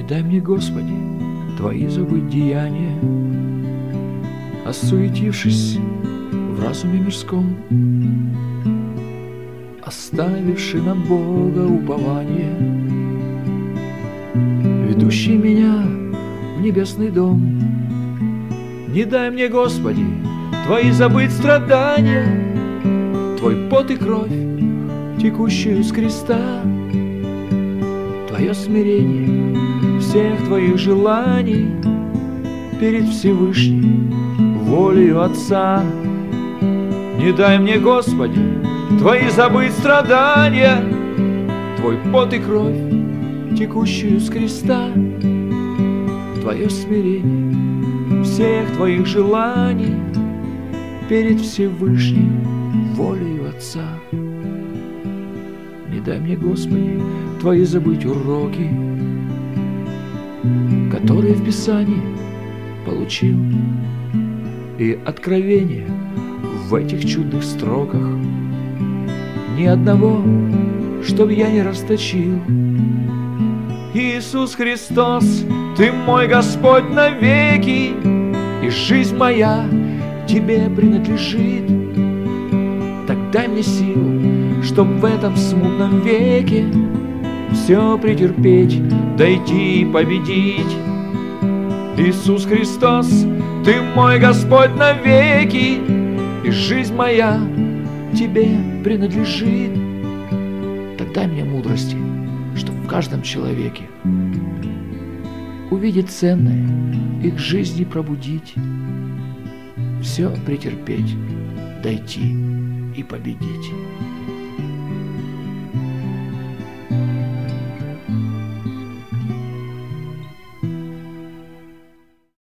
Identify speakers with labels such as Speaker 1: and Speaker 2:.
Speaker 1: дай мне, Господи, Твои забыть деяния, осуетившись в разуме мирском, оставивши на Бога упование, ведущий меня в небесный дом. Не дай мне, Господи, Твои забыть страдания, Твой пот и кровь, текущую с креста, Твое смирение всех Твоих желаний перед Всевышней волею Отца. Не дай мне, Господи, Твои забыть страдания, Твой пот и кровь, текущую с креста, Твое смирение всех Твоих желаний перед Всевышней волею Отца. Не дай мне, Господи, Твои забыть уроки, которые в Писании получил, и откровение в этих чудных строках, ни одного, чтоб я не расточил. Иисус Христос, Ты мой Господь навеки, и жизнь моя Тебе принадлежит. Так дай мне силу, чтоб в этом смутном веке все претерпеть, дойти и победить. Иисус Христос, Ты мой Господь навеки, и жизнь моя Тебе принадлежит. Так дай мне мудрости, чтоб в каждом человеке увидеть ценное и к жизни пробудить, все претерпеть, дойти и победить.